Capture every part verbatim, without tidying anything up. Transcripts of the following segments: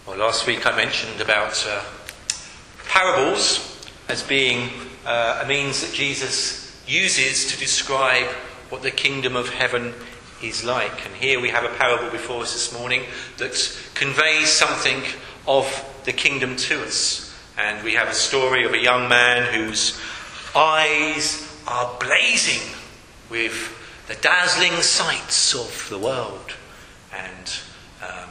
Well, last week I mentioned about uh, parables as being uh, a means that Jesus uses to describe what the kingdom of heaven is like. And here we have a parable before us this morning that conveys something of the kingdom to us. And we have a story of a young man whose eyes are blazing with the dazzling sights of the world. And um,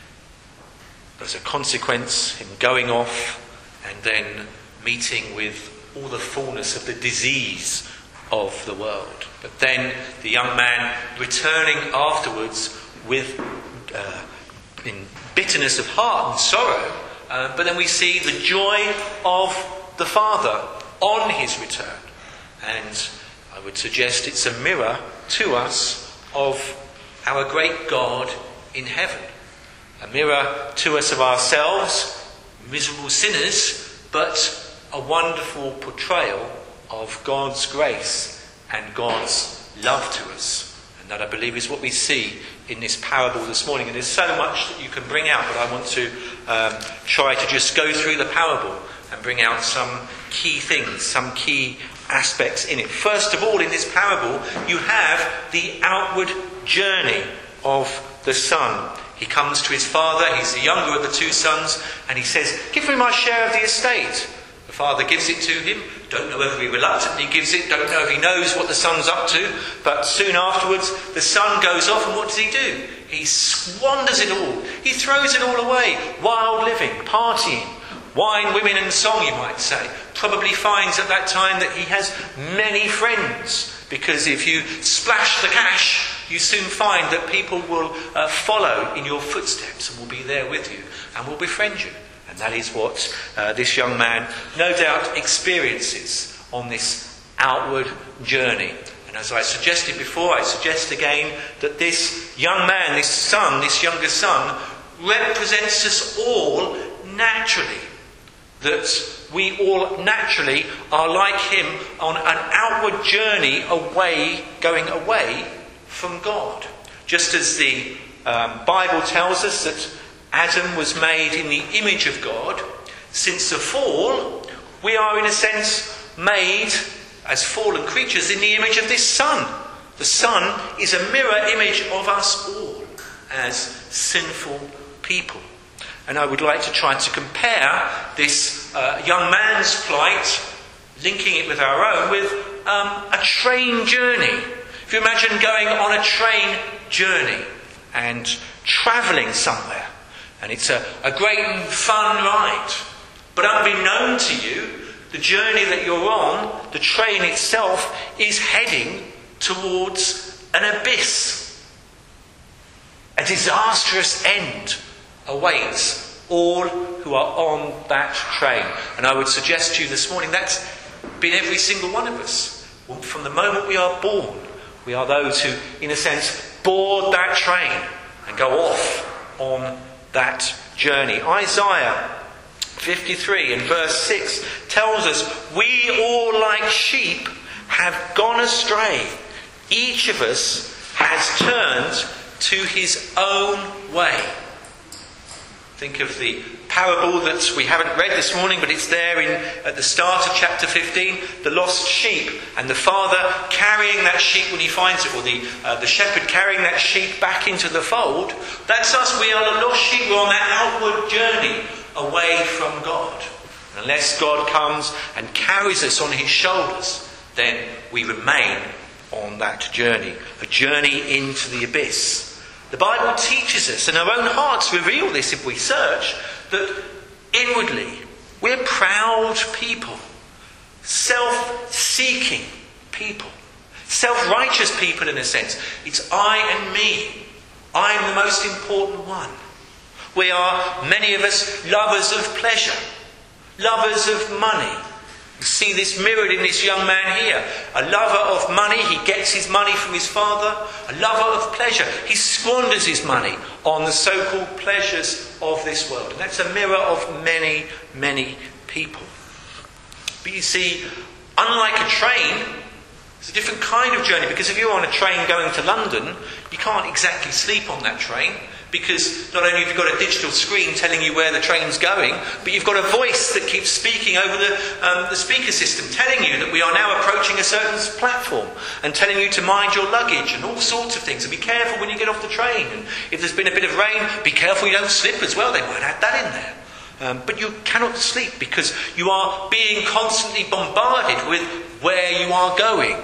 as a consequence, him going off and then meeting with all the fullness of the disease of the world. But then the young man returning afterwards with uh, in bitterness of heart and sorrow. Uh, but then we see the joy of the Father on his return. And I would suggest it's a mirror to us of our great God in heaven. A mirror to us of ourselves, miserable sinners, but a wonderful portrayal of God's grace and God's love to us. And that, I believe, is what we see in this parable this morning. And there's so much that you can bring out, but I want to um, try to just go through the parable and bring out some key things, some key aspects in it. First of all, in this parable, you have the outward journey of the son. He comes to his father, he's the younger of the two sons, and he says, "Give me my share of the estate." The father gives it to him. Don't know whether he reluctantly gives it, don't know if he knows what the son's up to, but soon afterwards the son goes off, and what does he do? He squanders it all. He throws it all away. Wild living, partying, wine, women and song, you might say. Probably finds at that time that he has many friends, because if you splash the cash, you soon find that people will uh, follow in your footsteps and will be there with you and will befriend you. And that is what uh, this young man no doubt experiences on this outward journey. And as I suggested before, I suggest again that this young man, this son, this younger son, represents us all naturally. That we all naturally are like him on an outward journey away, going away from God. Just as the um, Bible tells us that Adam was made in the image of God, since the fall, we are in a sense made as fallen creatures in the image of this Son. The Son is a mirror image of us all as sinful people. And I would like to try to compare this uh, young man's plight, linking it with our own, with um, a train journey. If you imagine going on a train journey and travelling somewhere, and it's a, a great and fun ride, but unbeknown to you, the journey that you're on, the train itself, is heading towards an abyss. A disastrous end awaits all who are on that train. And I would suggest to you this morning that's been every single one of us. From the moment we are born, we are those who, in a sense, board that train and go off on that journey. Isaiah fifty-three and verse six tells us, "We all like sheep have gone astray. Each of us has turned to his own way." Think of the parable that we haven't read this morning, but it's there in at the start of chapter fifteen, the lost sheep, and the father carrying that sheep when he finds it, or the uh, the shepherd carrying that sheep back into the fold. That's us. We are the lost sheep. We're on that outward journey away from God. And unless God comes and carries us on his shoulders, then we remain on that journey, a journey into the abyss. The Bible teaches us, and our own hearts reveal this if we search, that inwardly we're proud people, self-seeking people, self-righteous people in a sense. It's I and me. I'm the most important one. We are, many of us, lovers of pleasure, lovers of money. You see this mirrored in this young man here. A lover of money, he gets his money from his father. A lover of pleasure, he squanders his money on the so-called pleasures of this world. And that's a mirror of many, many people. But you see, unlike a train, it's a different kind of journey, because if you're on a train going to London, you can't exactly sleep on that train, because not only have you got a digital screen telling you where the train's going, but you've got a voice that keeps speaking over the, um, the speaker system, telling you that we are now approaching a certain platform, and telling you to mind your luggage and all sorts of things, and be careful when you get off the train, and if there's been a bit of rain, be careful you don't slip as well. They might add that in there. Um, but you cannot sleep because you are being constantly bombarded with where you are going.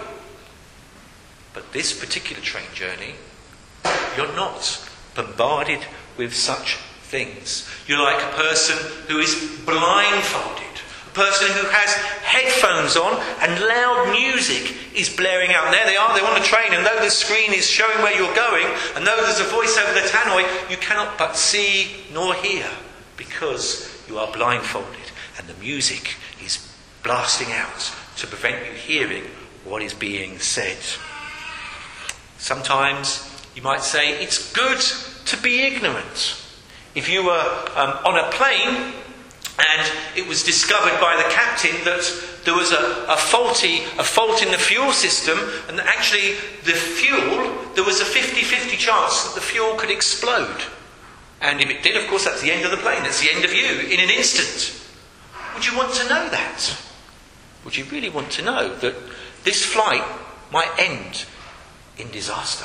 But this particular train journey, you're not bombarded with such things. You're like a person who is blindfolded, a person who has headphones on and loud music is blaring out. And there they are, they're on the train, and though the screen is showing where you're going, and though there's a voice over the tannoy, you cannot but see nor hear, because you are blindfolded and the music is blasting out to prevent you hearing what is being said. Sometimes you might say it's good to be ignorant. If you were um, on a plane and it was discovered by the captain that there was a, a faulty a fault in the fuel system, and that actually the fuel, there was a fifty-fifty chance that the fuel could explode. And if it did, of course, that's the end of the plane. That's the end of you in an instant. Would you want to know that? Would you really want to know that this flight might end in disaster?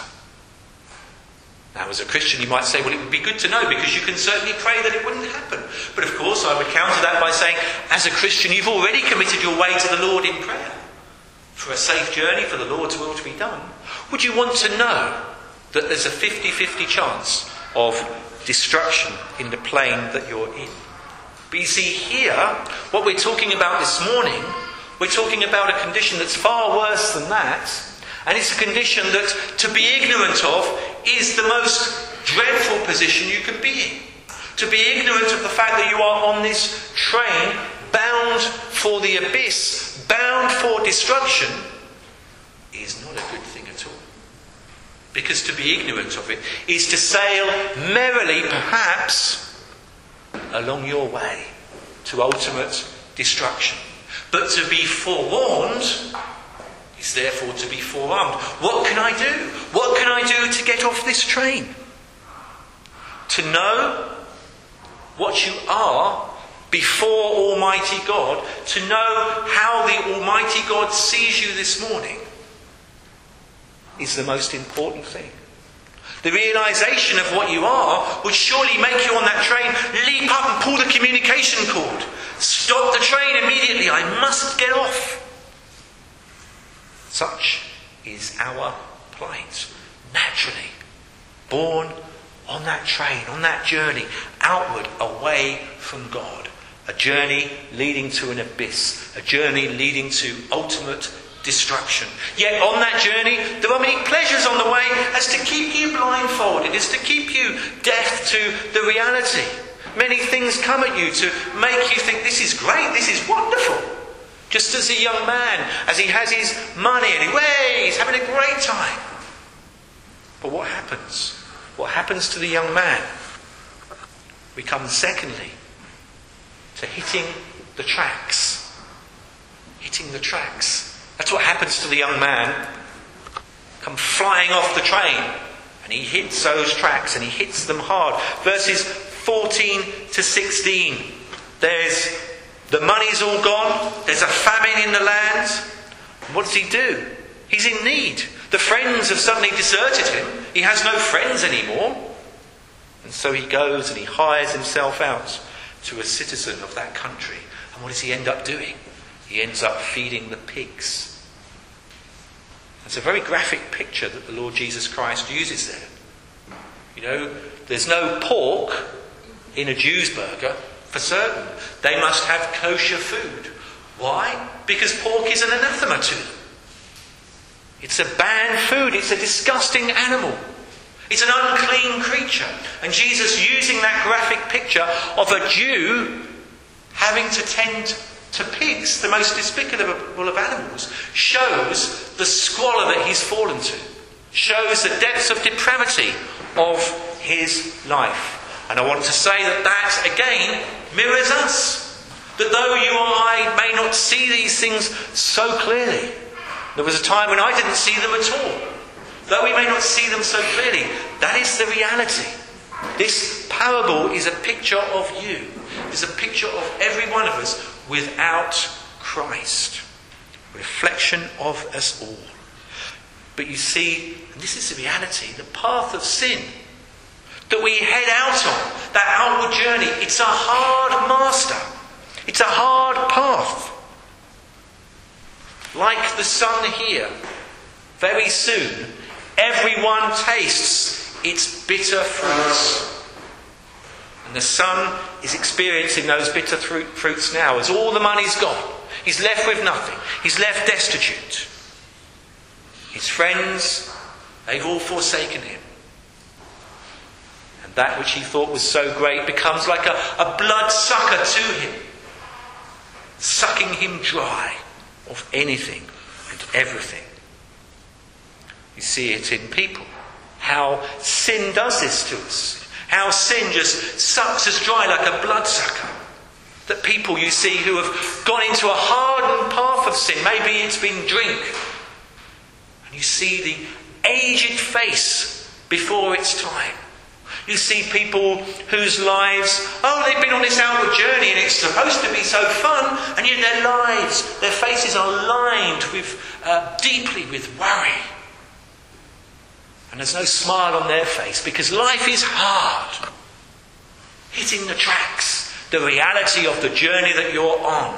Now, as a Christian, you might say, well, it would be good to know, because you can certainly pray that it wouldn't happen. But of course, I would counter that by saying, as a Christian, you've already committed your way to the Lord in prayer for a safe journey, for the Lord's will to be done. Would you want to know that there's a fifty-fifty chance of destruction in the plane that you're in? But you see, here, what we're talking about this morning, we're talking about a condition that's far worse than that, and it's a condition that to be ignorant of is the most dreadful position you can be in. To be ignorant of the fact that you are on this train, bound for the abyss, bound for destruction, is not a good thing at all. Because to be ignorant of it is to sail merrily, perhaps, along your way to ultimate destruction. But to be forewarned is therefore to be forearmed. What can I do? What can I do to get off this train? To know what you are before Almighty God, to know how the Almighty God sees you this morning, is the most important thing. The realisation of what you are would surely make you on that train leap up and pull the communication cord. Stop the train immediately. I must get off. Such is our plight. Naturally, born on that train, on that journey, outward, away from God. A journey leading to an abyss. A journey leading to ultimate destruction. Yet on that journey, there are many pleasures on the way as to keep you blindfolded, as to keep you deaf to the reality. Many things come at you to make you think, this is great, this is wonderful. Just as a young man, as he has his money and he, way, he's having a great time. But what happens? What happens to the young man? We come secondly to hitting the tracks. Hitting the tracks. That's what happens to the young man. Come flying off the train, and he hits those tracks, and he hits them hard. Verses fourteen to sixteen. There's the money's all gone. There's a famine in the land. And what does he do? He's in need. The friends have suddenly deserted him. He has no friends anymore. And so he goes and he hires himself out to a citizen of that country. And what does he end up doing? He ends up feeding the pigs. It's a very graphic picture that the Lord Jesus Christ uses there. You know, there's no pork in a Jew's burger for certain. They must have kosher food. Why? Because pork is an anathema to them. It's a banned food. It's a disgusting animal. It's an unclean creature. And Jesus, using that graphic picture of a Jew having to tend to pigs, the most despicable of animals, shows the squalor that he's fallen to. Shows the depths of depravity of his life. And I want to say that that, again, mirrors us. That though you or I may not see these things so clearly, there was a time when I didn't see them at all. Though we may not see them so clearly, that is the reality. This parable is a picture of you. It's a picture of every one of us without Christ. A reflection of us all. But you see, and this is the reality, the path of sin that we head out on, that outward journey, it's a hard master. It's a hard path. Like the sun here, very soon, everyone tastes its bitter fruits. And the son is experiencing those bitter fruit, fruits now, as all the money's gone. He's left with nothing. He's left destitute. His friends, they've all forsaken him. And that which he thought was so great becomes like a, a blood sucker to him, sucking him dry of anything and everything. You see it in people, how sin does this to us. How sin just sucks us dry like a bloodsucker. That people you see who have gone into a hardened path of sin, maybe it's been drink, and you see the aged face before its time. You see people whose lives, oh, they've been on this outward journey and it's supposed to be so fun, and yet their lives, their faces are lined with uh, deeply with worry. And there's no smile on their face because life is hard. Hitting the tracks. The reality of the journey that you're on.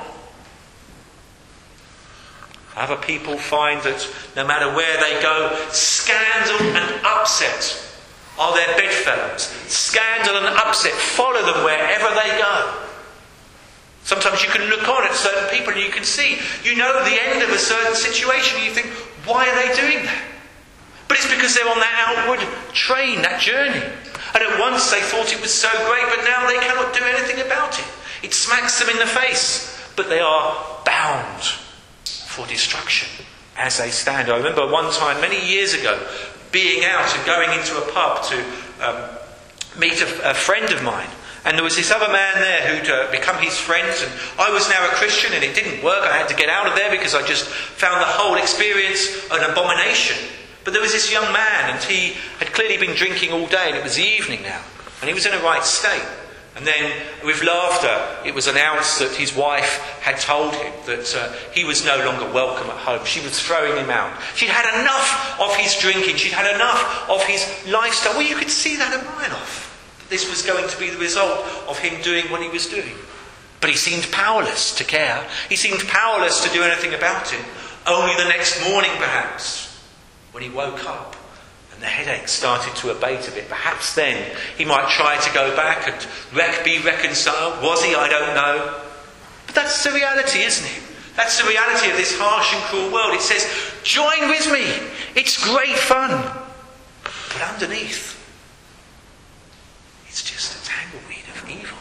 Other people find that no matter where they go, scandal and upset are their bedfellows. Scandal and upset follow them wherever they go. Sometimes you can look on at certain people and you can see, you know the end of a certain situation and you think, why are they doing that? But it's because they're on that outward train, that journey. And at once they thought it was so great, but now they cannot do anything about it. It smacks them in the face, but they are bound for destruction as they stand. I remember one time, many years ago, being out and going into a pub to um, meet a, a friend of mine. And there was this other man there who'd uh, become his friend, and I was now a Christian, and it didn't work. I had to get out of there because I just found the whole experience an abomination. But there was this young man, and he had clearly been drinking all day, and it was the evening now, and he was in a right state. And then, with laughter, it was announced that his wife had told him that uh, he was no longer welcome at home. She was throwing him out. She'd had enough of his drinking. She'd had enough of his lifestyle. Well, you could see that a mile off. That this was going to be the result of him doing what he was doing. But he seemed powerless to care. He seemed powerless to do anything about it. Only the next morning, perhaps, when he woke up and the headache started to abate a bit, perhaps then he might try to go back and rec- be reconciled. Was he? I don't know. But that's the reality, isn't it? That's the reality of this harsh and cruel world. It says, join with me. It's great fun. But underneath, it's just a tangleweed of evil.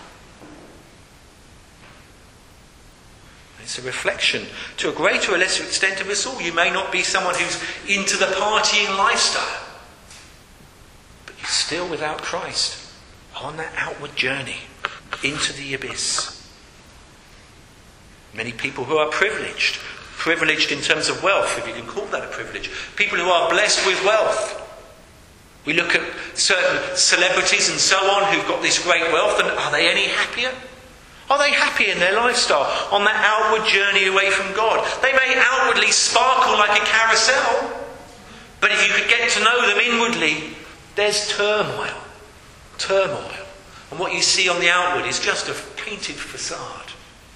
It's a reflection to a greater or lesser extent of us all. You may not be someone who's into the partying lifestyle, but you're still without Christ on that outward journey into the abyss. Many people who are privileged, privileged in terms of wealth, if you can call that a privilege, people who are blessed with wealth. We look at certain celebrities and so on who've got this great wealth, and are they any happier? Are they happy in their lifestyle on that outward journey away from God? They may outwardly sparkle like a carousel, but if you could get to know them inwardly, there's turmoil. Turmoil. And what you see on the outward is just a painted facade.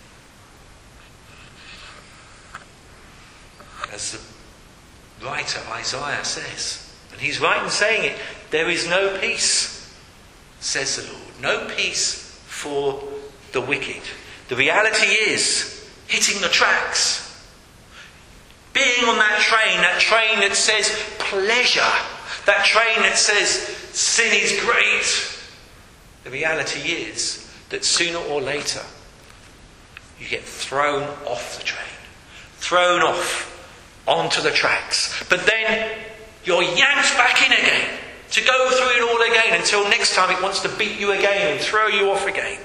As the writer Isaiah says, and he's right in saying it, there is no peace, says the Lord. No peace for the wicked. The reality is hitting the tracks. Being on that train, that train that says pleasure, that train that says sin is great. The reality is that sooner or later you get thrown off the train, thrown off onto the tracks. But then you're yanked back in again to go through it all again until next time it wants to beat you again and throw you off again.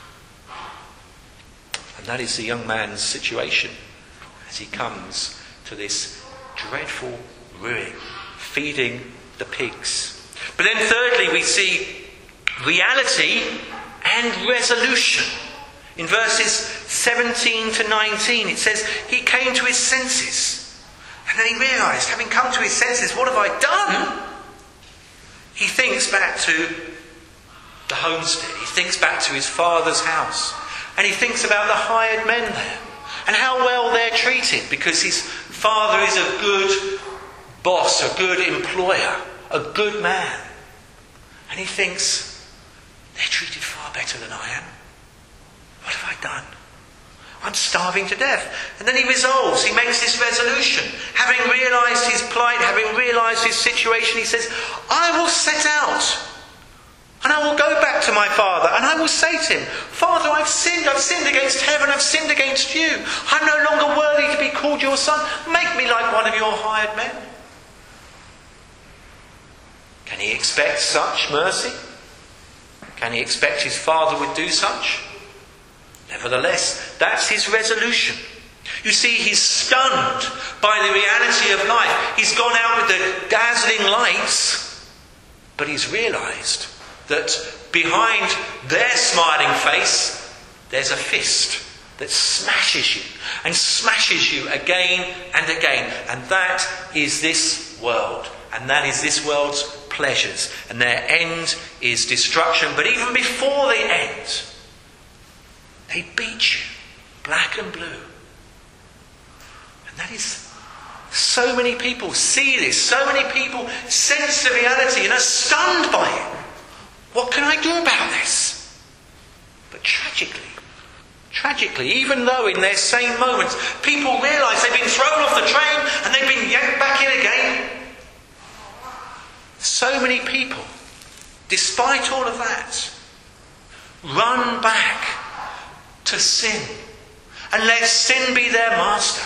And that is the young man's situation as he comes to this dreadful ruin, feeding the pigs. But then thirdly, we see reality and resolution. In verses seventeen to nineteen, it says, he came to his senses. And then he realised, having come to his senses, what have I done? He thinks back to the homestead. He thinks back to his father's house. And he thinks about the hired men there. And how well they're treated, because his father is a good boss, a good employer, a good man. And he thinks, they're treated far better than I am. What have I done? I'm starving to death. And then he resolves, he makes this resolution. Having realised his plight, having realised his situation, he says, I will set out. And I will go back to my father, and I will say to him, Father, I've sinned, I've sinned against heaven, I've sinned against you. I'm no longer worthy to be called your son. Make me like one of your hired men. Can he expect such mercy? Can he expect his father would do such? Nevertheless, that's his resolution. You see, he's stunned by the reality of life. He's gone out with the dazzling lights, but he's realised that behind their smiling face, there's a fist that smashes you and smashes you again and again. And that is this world. And that is this world's pleasures. And their end is destruction. But even before they end, they beat you black and blue. And that is, so many people see this. So many people sense the reality and are stunned by it. What can I do about this? But tragically, tragically, even though in their same moments people realise they've been thrown off the train and they've been yanked back in again, so many people, despite all of that, run back to sin and let sin be their master.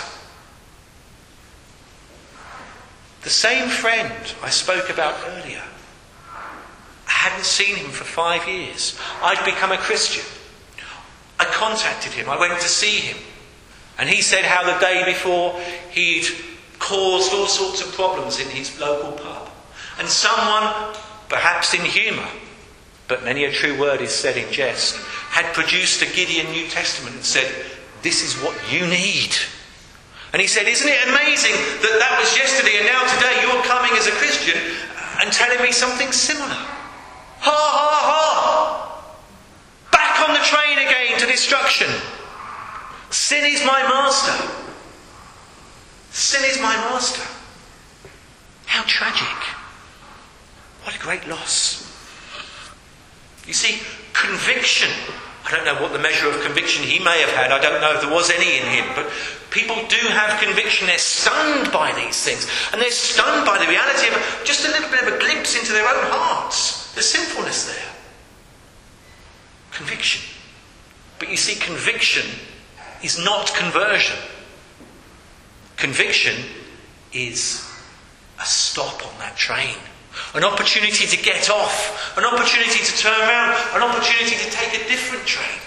The same friend I spoke about earlier, I hadn't seen him for five years. I'd become a Christian. I contacted him. I went to see him. And he said how the day before he'd caused all sorts of problems in his local pub. And someone, perhaps in humour, but many a true word is said in jest, had produced a Gideon New Testament and said, this is what you need. And he said, isn't it amazing that that was yesterday and now today you're coming as a Christian and telling me something similar? Ha ha ha! Back on the train again to destruction. Sin is my master. Sin is my master. How tragic. What a great loss. You see, conviction. I don't know what the measure of conviction he may have had. I don't know if there was any in him. But people do have conviction. They're stunned by these things. And they're stunned by the reality of just a little bit of a glimpse into their own hearts. The sinfulness there. Conviction. But you see, conviction is not conversion. Conviction is a stop on that train. An opportunity to get off. An opportunity to turn around. An opportunity to take a different train.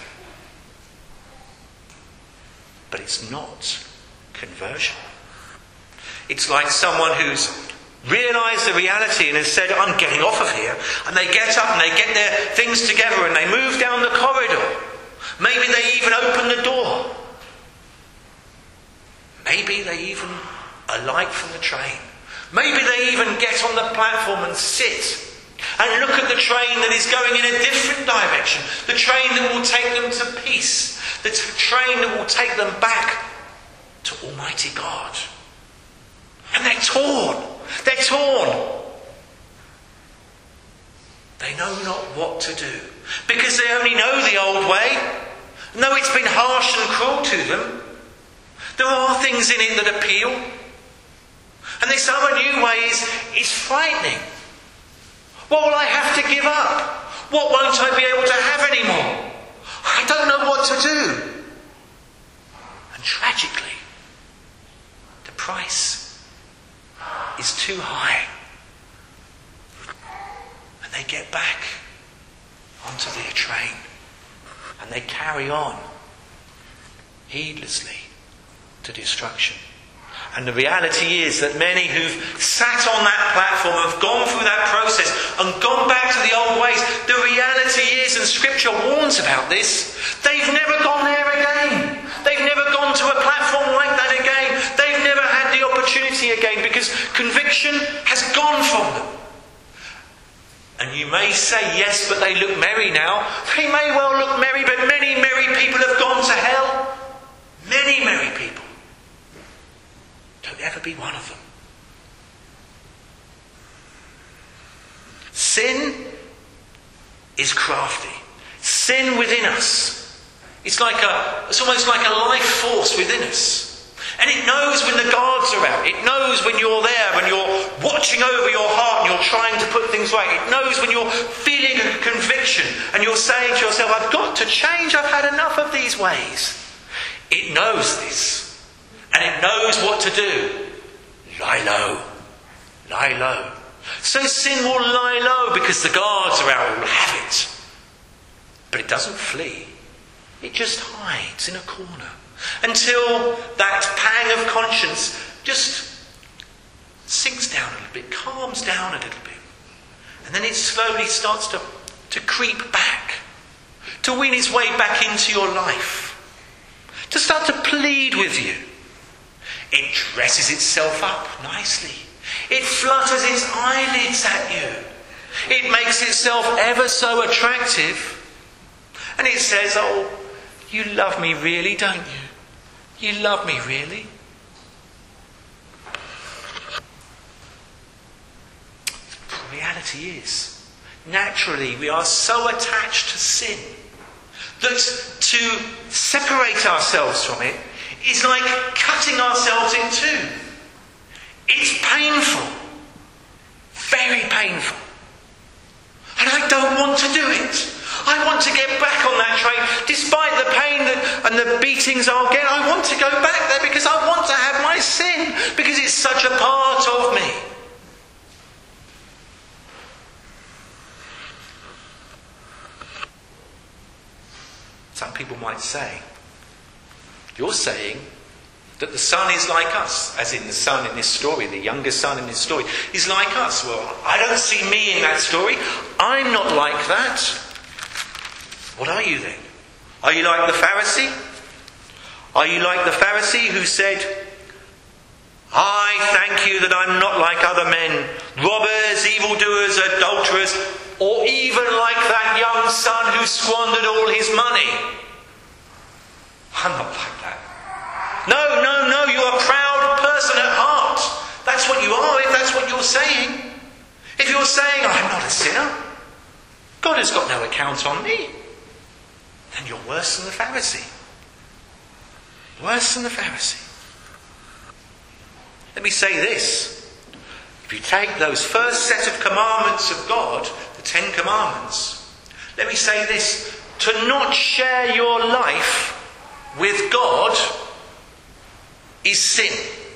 But it's not conversion. It's like someone who's realised the reality and has said, I'm getting off of here. And they get up and they get their things together and they move down the corridor. Maybe they even open the door. Maybe they even alight from the train. Maybe they even get on the platform and sit and look at the train that is going in a different direction. The train that will take them to peace. The t- train that will take them back to Almighty God. And they're torn. They're torn. They know not what to do. Because they only know the old way. No, it's been harsh and cruel to them. There are things in it that appeal. And this other new way is, is frightening. What will I have to give up? What won't I be able to have anymore? I don't know what to do. And tragically, the price is too high. And they get back onto their train. And they carry on, heedlessly, to destruction. And the reality is that many who've sat on that platform have gone through that process and gone back to the old ways. The reality is, and Scripture warns about this, they've never gone there again. They've never gone to a platform like that again. They've never had the opportunity again because conviction has gone from them. And you may say, yes, but they look merry now. They may well look merry, but many merry people have gone to hell. Many merry people. Don't ever be one of them. Sin is crafty. Sin within us. It's like a, it's almost like a life force within us. And it knows when the guards are out. It knows when you're there, when you're watching over your heart and you're trying to put things right. It knows when you're feeling a conviction and you're saying to yourself, I've got to change, I've had enough of these ways. It knows this. And it knows what to do. Lie low. Lie low. So sin will lie low because the guards are out, will have it. But it doesn't flee. It just hides in a corner. Until that pang of conscience just sinks down a little bit, calms down a little bit. And then it slowly starts to, to creep back. To win its way back into your life. To start to plead with you. It dresses itself up nicely. It flutters its eyelids at you. It makes itself ever so attractive. And it says, oh, you love me really, don't you? You love me really? The reality is, naturally we are so attached to sin that to separate ourselves from it is like cutting ourselves in two. It's painful. Very painful. And I don't want to do it. I want to get back on that train. Despite the pain that, and the beatings I'll get, I want to go back there because I want to have my sin. Because it's such a part of me. Some people might say, you're saying that the son is like us, as in the son in this story, the younger son in this story, is like us. Well, I don't see me in that story. I'm not like that. What are you then? Are you like the Pharisee? Are you like the Pharisee who said, I thank you that I'm not like other men, robbers, evildoers, adulterers, or even like that young son who squandered all his money? I'm not like that. No, no, no, you're a proud person at heart. That's what you are, if that's what you're saying. If you're saying, I'm not a sinner, God has got no account on me, then you're worse than the Pharisee. Worse than the Pharisee. Let me say this. If you take those first set of commandments of God, the Ten Commandments, let me say this. To not share your life with God is sin.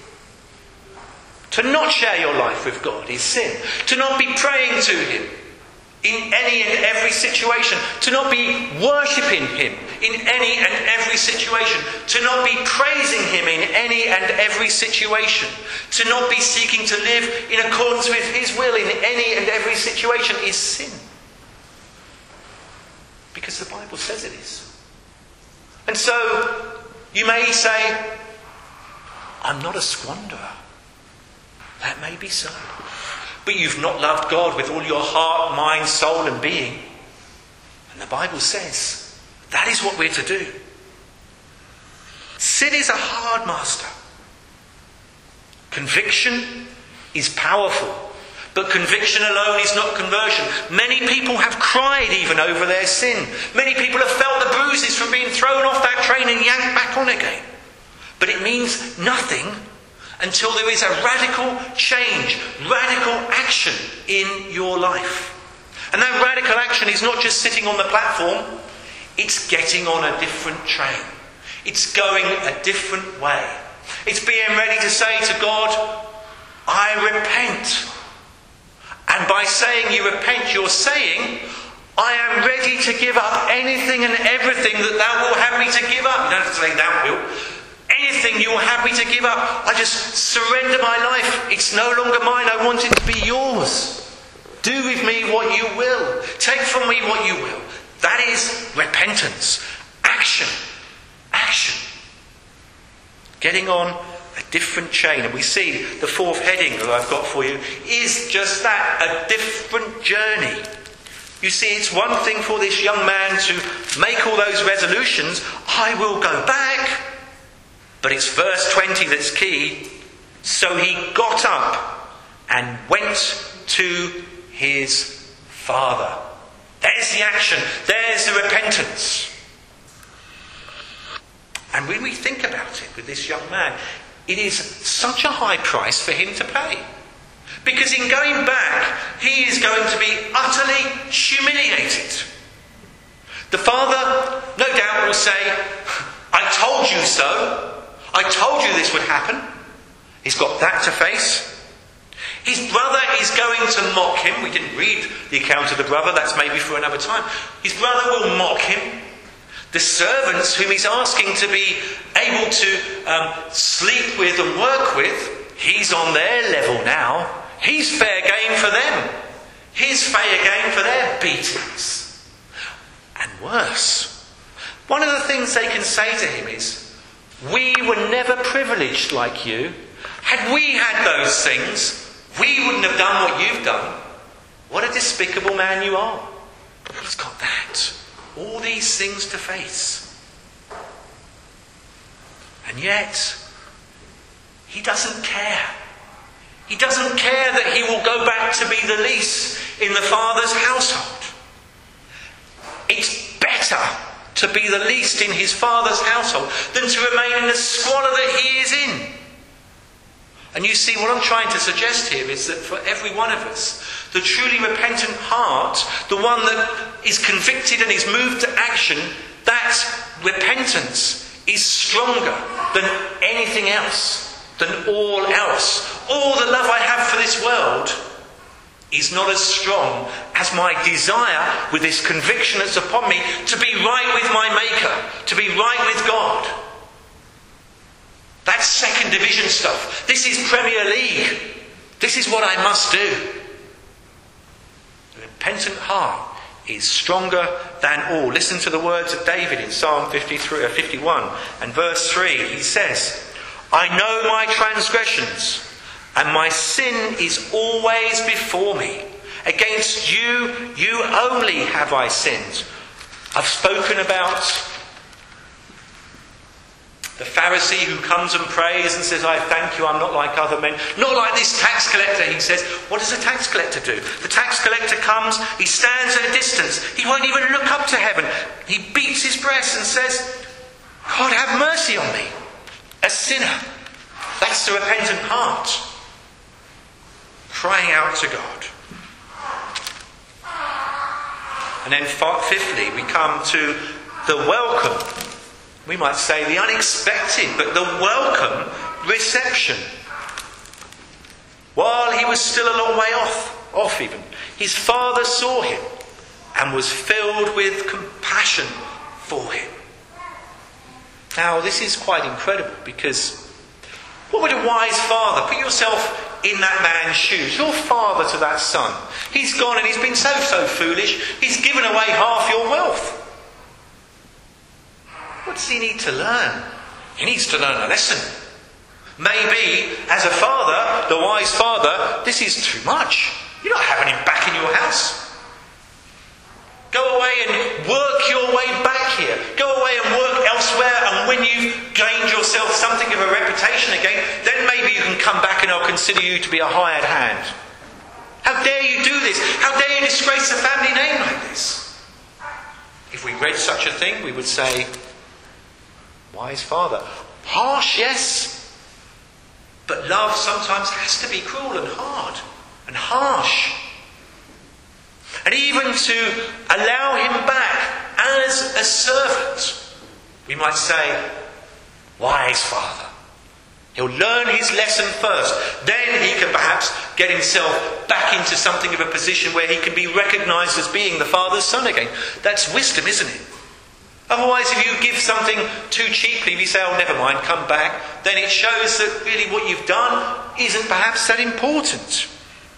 To not share your life with God is sin. To not be praying to Him in any and every situation. To not be worshipping Him in any and every situation. To not be praising Him in any and every situation. To not be seeking to live in accordance with His will in any and every situation is sin. Because the Bible says it is. And so, you may say, I'm not a squanderer. That may be so. But you've not loved God with all your heart, mind, soul and being. And the Bible says that is what we're to do. Sin is a hard master. Conviction is powerful. But conviction alone is not conversion. Many people have cried even over their sin. Many people have felt the bruises from being thrown off that train and yanked back on again. But it means nothing until there is a radical change, radical action in your life. And that radical action is not just sitting on the platform, it's getting on a different train. It's going a different way. It's being ready to say to God, I repent. And by saying you repent, you're saying, I am ready to give up anything and everything that thou wilt have me to give up. You don't have to say thou wilt. Anything anything you will have me to give up. I just surrender my life. It's no longer mine. I want it to be yours. Do with me what you will. Take from me what you will. That is repentance. Action. Action. Getting on a different chain. And we see the fourth heading that I've got for you is just that, a different journey. You see, it's one thing for this young man to make all those resolutions, I will go back. But it's verse twenty that's key. So he got up and went to his father. There's the action. There's the repentance. And when we think about it with this young man, it is such a high price for him to pay. Because in going back, he is going to be utterly humiliated. The father, no doubt, will say, I told you so. I told you this would happen. He's got that to face. His brother is going to mock him. We didn't read the account of the brother. That's maybe for another time. His brother will mock him. The servants whom he's asking to be able to um, sleep with and work with, he's on their level now. He's fair game for them. He's fair game for their beatings. And worse, one of the things they can say to him is, we were never privileged like you. Had we had those things, we wouldn't have done what you've done. What a despicable man you are. He's got that. All these things to face. And yet, he doesn't care. He doesn't care that he will go back to be the least in the father's household. It's better to be the least in his father's household than to remain in the squalor that he is in. And you see, what I'm trying to suggest here is that for every one of us, the truly repentant heart, the one that is convicted and is moved to action, that repentance is stronger than anything else, than all else. All the love I have for this world is not as strong as my desire with this conviction that's upon me to be right with my Maker, to be right with God. That's second division stuff. This is Premier League. This is what I must do. The repentant heart is stronger than all. Listen to the words of David in Psalm fifty-three, uh, fifty-one and verse three. He says, I know my transgressions, and my sin is always before me. Against you, you only have I sinned. I've spoken about the Pharisee who comes and prays and says, I thank you, I'm not like other men. Not like this tax collector, he says. What does a tax collector do? The tax collector comes, he stands at a distance. He won't even look up to heaven. He beats his breast and says, God, have mercy on me, a sinner. That's the repentant heart. Crying out to God. And then fifthly, we come to the welcome. We might say the unexpected, but the welcome reception. While he was still a long way off, off even, his father saw him and was filled with compassion for him. Now, this is quite incredible, because what would a wise father, put yourself in that man's shoes, your father to that son. He's gone and he's been so, so foolish, he's given away half your wealth. What does he need to learn? He needs to learn a lesson. Maybe, as a father, the wise father, this is too much. You're not having him back in your house. Go away and work your way back here. Go away and work elsewhere, and when you've gained yourself something of a reputation again, then maybe you can come back and I'll consider you to be a hired hand. How dare you do this? How dare you disgrace the family name like this? If we read such a thing, we would say, wise father. Harsh, yes. But love sometimes has to be cruel and hard and harsh. And even to allow him back as a servant, we might say, wise father. He'll learn his lesson first. Then he can perhaps get himself back into something of a position where he can be recognised as being the father's son again. That's wisdom, isn't it? Otherwise, if you give something too cheaply, if you say, oh, never mind, come back, then it shows that really what you've done isn't perhaps that important.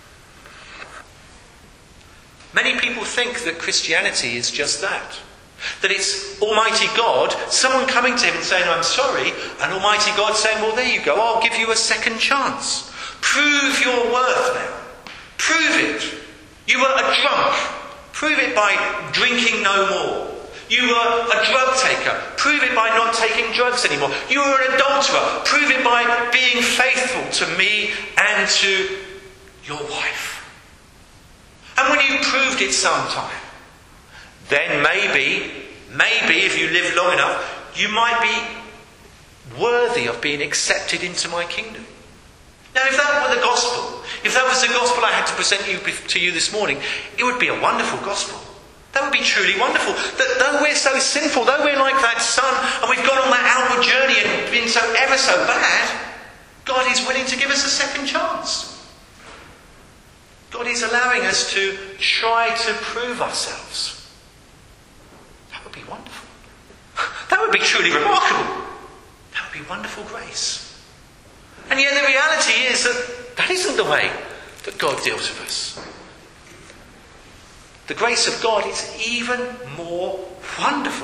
Many people think that Christianity is just that. That it's Almighty God, someone coming to him and saying, I'm sorry, and Almighty God saying, well, there you go, I'll give you a second chance. Prove your worth now. Prove it. You were a drunk. Prove it by drinking no more. You were a drug taker. Prove it by not taking drugs anymore. You were an adulterer. Prove it by being faithful to me and to your wife. And when you proved it sometime, then maybe, maybe if you live long enough, you might be worthy of being accepted into my kingdom. Now, if that were the gospel, if that was the gospel I had to present you to you this morning, it would be a wonderful gospel. That would be truly wonderful. That though we're so sinful, though we're like that son, and we've gone on that outward journey and been so ever so bad, God is willing to give us a second chance. God is allowing us to try to prove ourselves. That would be wonderful. That would be truly remarkable. That would be wonderful grace. And yet the reality is that that isn't the way that God deals with us. The grace of God is even more wonderful.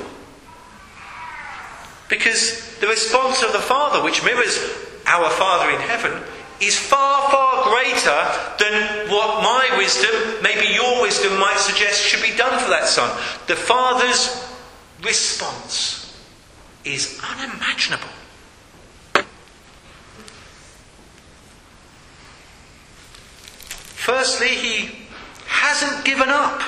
Because the response of the Father, which mirrors our Father in heaven, is far, far greater than what my wisdom, maybe your wisdom, might suggest should be done for that son. The Father's response is unimaginable. Firstly, he hasn't given up.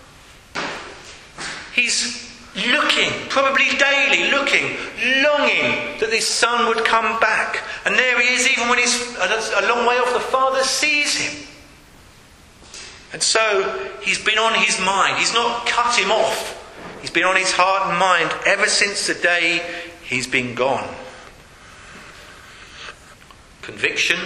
He's looking, probably daily looking, longing that this son would come back. And there he is, even when he's a long way off, the Father sees him. And so he's been on his mind. He's not cut him off. He's been on his heart and mind ever since the day he's been gone. Conviction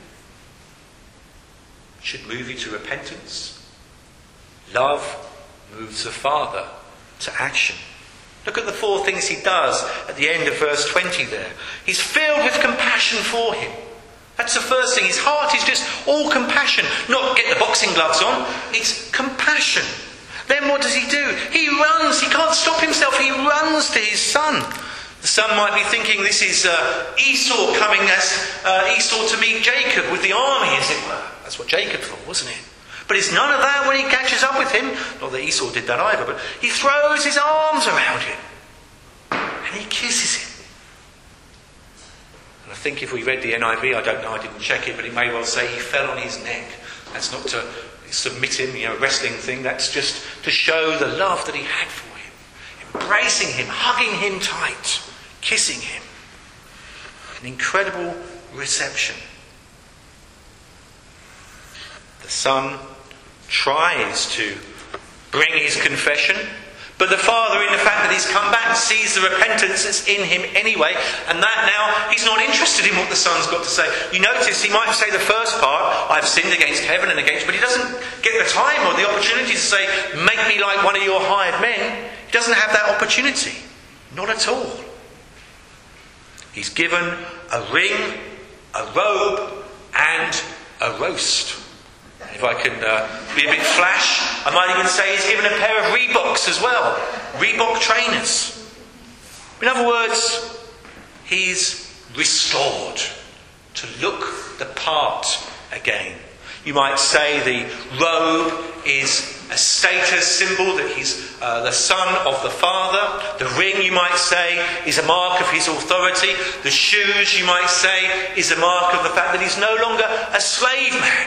should move you to repentance. Love moves the Father to action. Look at the four things he does at the end of verse twenty there. He's filled with compassion for him. That's the first thing. His heart is just all compassion. Not get the boxing gloves on. It's compassion. Then what does he do? He runs. He can't stop himself. He runs to his son. The son might be thinking this is uh, Esau coming as uh, Esau to meet Jacob with the army, as it were. That's what Jacob thought, wasn't it? But it's none of that when he catches up with him. Not that Esau did that either, but he throws his arms around him. And he kisses him. And I think if we read the N I V, I don't know, I didn't check it, but it may well say he fell on his neck. That's not to submit him, you know, a wrestling thing. That's just to show the love that he had for him. Embracing him, hugging him tight, kissing him. An incredible reception. The son tries to bring his confession, but the Father, in the fact that he's come back, sees the repentance that's in him anyway, and that now he's not interested in what the son's got to say. You notice he might say the first part, I've sinned against heaven and against, but he doesn't get the time or the opportunity to say, make me like one of your hired men. He doesn't have that opportunity. Not at all. He's given a ring, a robe, and a roast. If I can uh, be a bit flash, I might even say he's given a pair of Reeboks as well. Reebok trainers. In other words, he's restored to look the part again. You might say the robe is a status symbol that he's uh, the son of the Father. The ring, you might say, is a mark of his authority. The shoes, you might say, is a mark of the fact that he's no longer a slave man.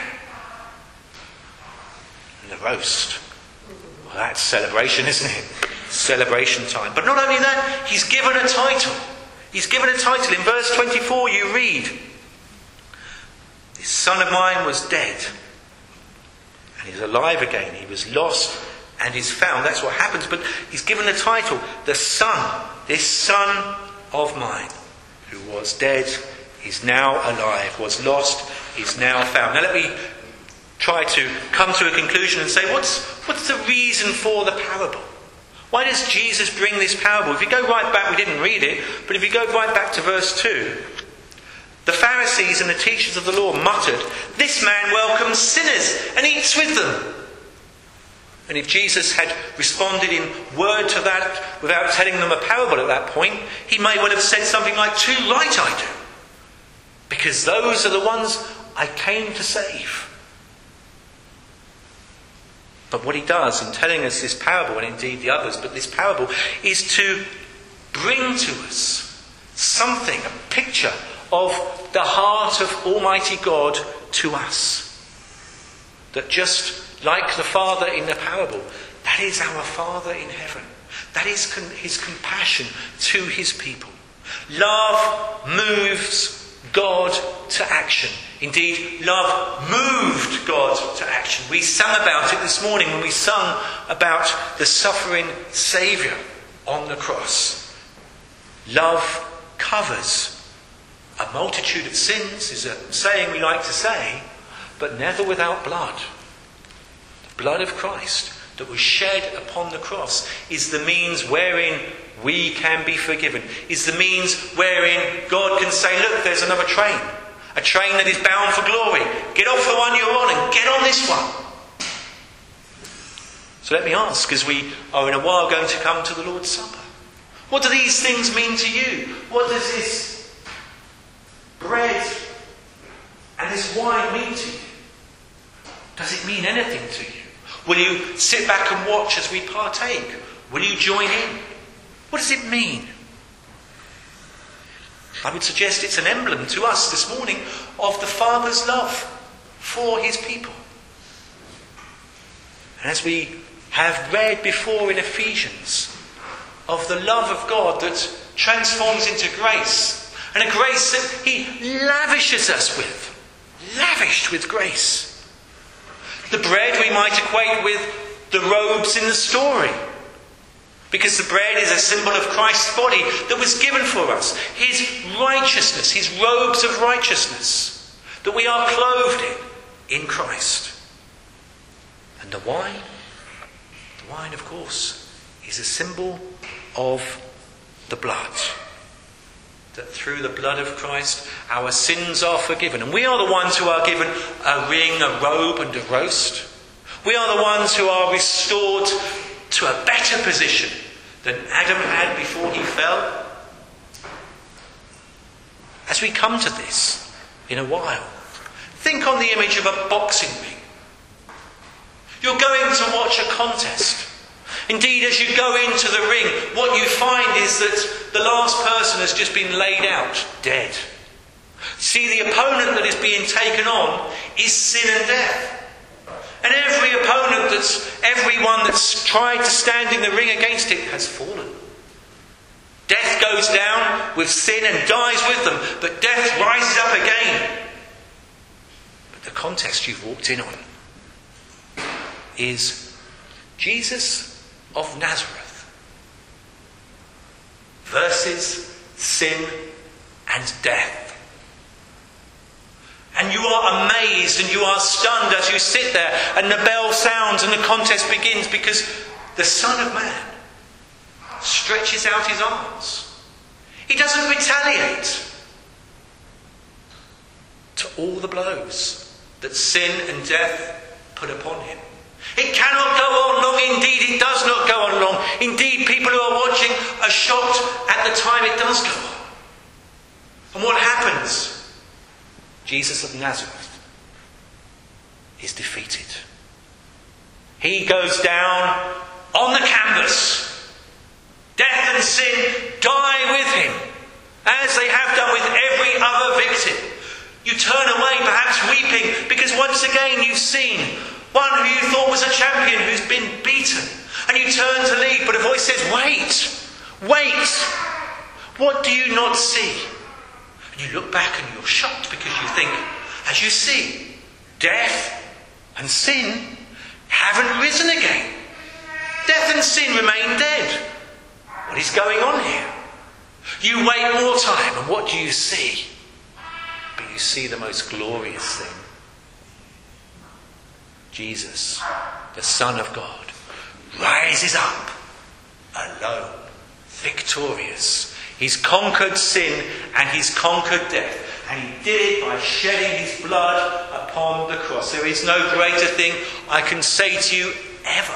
And the roast. Well, that's celebration, isn't it? Celebration time. But not only that, he's given a title. He's given a title. In verse twenty-four you read, this son of mine was dead, and he's alive again. He was lost and is found. That's what happens. But he's given the title, the son, this son of mine, who was dead, is now alive, was lost, is now found. Now let me try to come to a conclusion and say, what's, what's the reason for the parable? Why does Jesus bring this parable? If you go right back, we didn't read it, but if you go right back to verse two, the Pharisees and the teachers of the law muttered, "This man welcomes sinners and eats with them." And if Jesus had responded in word to that without telling them a parable at that point, he may well have said something like, "Too right I do, because those are the ones I came to save." But what he does in telling us this parable, and indeed the others, but this parable, is to bring to us something, a picture of the heart of Almighty God to us. That just like the Father in the parable, that is our Father in heaven. That is con- his compassion to his people. Love moves God to action. Indeed, love moved God to action. We sang about it this morning when we sung about the suffering Saviour on the cross. Love covers a multitude of sins, is a saying we like to say, but never without blood. The blood of Christ that was shed upon the cross is the means wherein we can be forgiven, is the means wherein God can say, "Look, there's another train, a train that is bound for glory. Get off the one you're on and get on this one." So let me ask, as we are in a while going to come to the Lord's Supper, what do these things mean to you? What does this bread and this wine mean to you? Does it mean anything to you? Will you sit back and watch as we partake? Will you join in? What does it mean? I would suggest it's an emblem to us this morning of the Father's love for his people. And as we have read before in Ephesians, of the love of God that transforms into grace, and a grace that he lavishes us with. Lavished with grace. The bread we might equate with the robes in the story, because the bread is a symbol of Christ's body that was given for us. His righteousness, his robes of righteousness, that we are clothed in, in Christ. And the wine, the wine of course, is a symbol of the blood. That through the blood of Christ our sins are forgiven. And we are the ones who are given a ring, a robe and a roast. We are the ones who are restored to a better position than Adam had before he fell. As we come to this in a while, think on the image of a boxing ring. You're going to watch a contest. Indeed, as you go into the ring, what you find is that the last person has just been laid out, dead. See, the opponent that is being taken on is sin and death. And every opponent, that's everyone that's tried to stand in the ring against it, has fallen. Death goes down with sin and dies with them, but death rises up again. But the contest you've walked in on is Jesus of Nazareth versus sin and death. And you are amazed and you are stunned as you sit there and the bell sounds and the contest begins, because the Son of Man stretches out his arms. He doesn't retaliate to all the blows that sin and death put upon him. It cannot go on long. Indeed, it does not go on long. Indeed, people who are watching are shocked at the time it does go on. And what happens? Jesus of Nazareth is defeated. He goes down on the canvas. Death and sin die with him, as they have done with every other victim. You turn away, perhaps weeping, because once again you've seen one who you thought was a champion who's been beaten. And you turn to leave, but a voice says, "Wait, wait, what do you not see?" And you look back and you're shocked, because you think, as you see, death and sin haven't risen again. Death and sin remain dead. What is going on here? You wait more time, and what do you see? But you see the most glorious thing. Jesus, the Son of God, rises up alone, victorious. He's conquered sin and he's conquered death. And he did it by shedding his blood upon the cross. There is no greater thing I can say to you ever.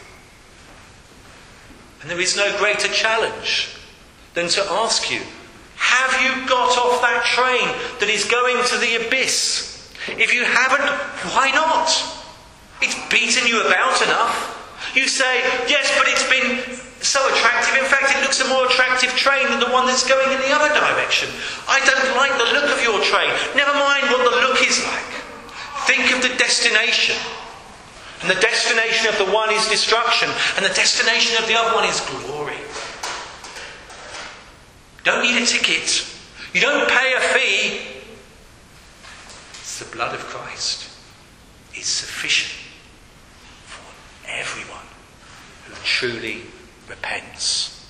And there is no greater challenge than to ask you, have you got off that train that is going to the abyss? If you haven't, why not? It's beaten you about enough. You say, yes, but it's been so attractive. In fact, it looks a more attractive train than the one that's going in the other direction. I don't like the look of your train. Never mind what the look is like. Think of the destination. And the destination of the one is destruction, and the destination of the other one is glory. Don't need a ticket. You don't pay a fee. It's the blood of Christ. It's sufficient for everyone who truly repents.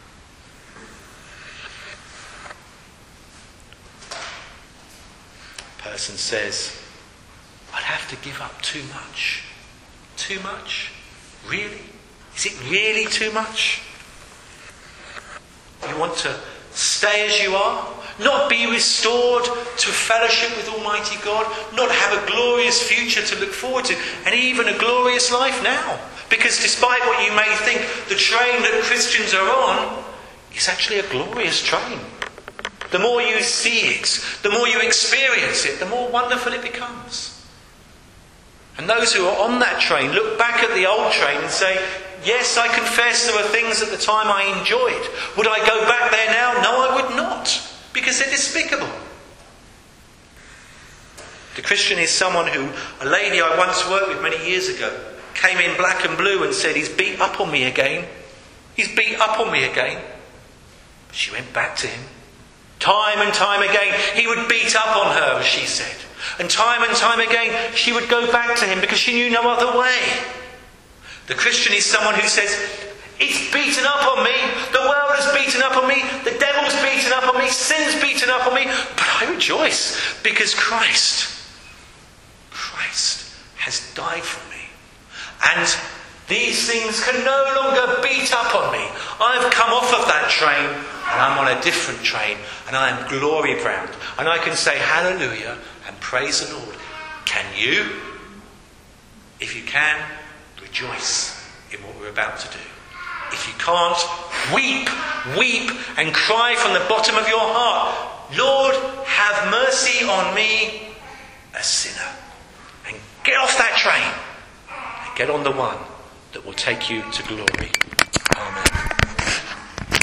A person says, I'd have to give up too much. Too much? Really? Is it really too much? You want to stay as you are? Not be restored to fellowship with Almighty God? Not have a glorious future to look forward to? And even a glorious life now? Because despite what you may think, the train that Christians are on is actually a glorious train. The more you see it, the more you experience it, the more wonderful it becomes. And those who are on that train look back at the old train and say, yes, I confess there were things at the time I enjoyed. Would I go back there now? No, I would not. Because they're despicable. The Christian is someone who, a lady I once worked with many years ago, came in black and blue and said, he's beat up on me again. He's beat up on me again. But she went back to him. Time and time again, he would beat up on her, as she said. And time and time again, she would go back to him because she knew no other way. The Christian is someone who says, it's beaten up on me, the world has beaten up on me, the devil's beaten up on me, sin's beaten up on me, but I rejoice because Christ, Christ has died for me. And these things can no longer beat up on me. I've come off of that train and I'm on a different train and I am glory bound. And I can say hallelujah and praise the Lord. Can you? If you can, rejoice in what we're about to do. If you can't, weep, weep and cry from the bottom of your heart, Lord, have mercy on me, a sinner. And get off that train and get on the one that will take you to glory.